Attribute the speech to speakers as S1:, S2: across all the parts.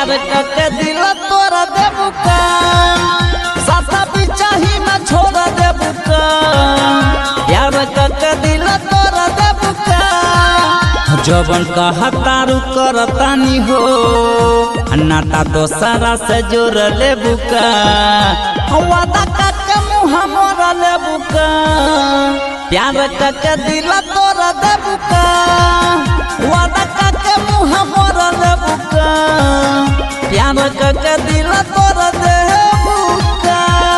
S1: प्यार के दिल तोरा देबू का साथ बिचाही में छोड़ देबू का प्यार के दिल तोरा देबू का जबन कहा तारू करतानी हो नाता दोसरा से जोड़ लेबू का वादा के मुँह मोर लेबू का प्यार के दिल तोरा देबू का वादा के मुँह मोर लेबू का प्यार के दिल तोरा देबू का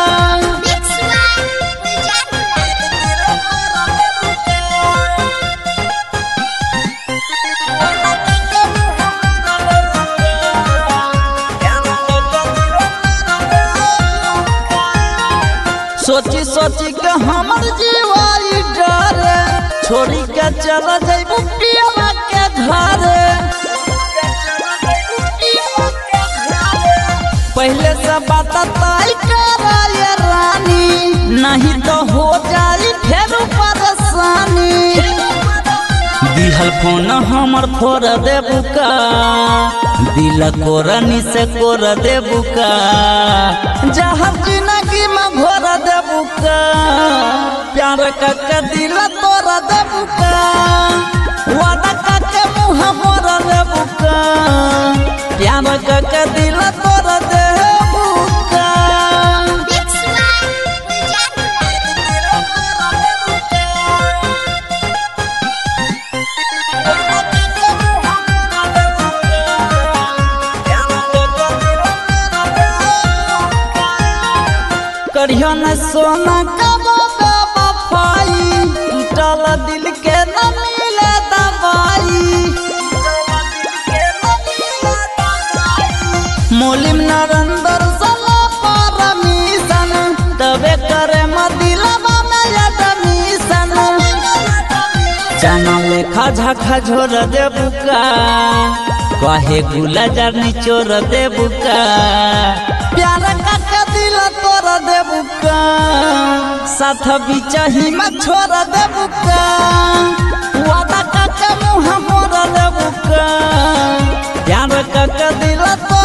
S1: सोची सोची के हमर जीवाई डरे छोड़ी के चल जाइबू पियवा के घरे पहले से बात तय कराए रानी नहीं तो हो जाई फिर परेशानी दिहल फोन हमर फोड़ देबू का दिल कोरनी से कोर देबू का जहर जिंदगी में घोर देबू का प्यार के दिल तोरा देबू का वादा के मुँह मोर लेबू का प्यार के दिल तोरा देबू का करियो न सोना कबो वफाई टूटल दिल के न मिले दवाई मोलिम नरेंद्र सला परमिशन तबे करे दिलवा में एडमिशन चना लेखा झाखा झोर देबू का कहे गुलाजार निचोर देबू का प्यार के दिल तोरा देबू का साथ बिचाही में छोड़ देबू का वादा के मुँह मोर लेबू का प्यार के दिल तोरा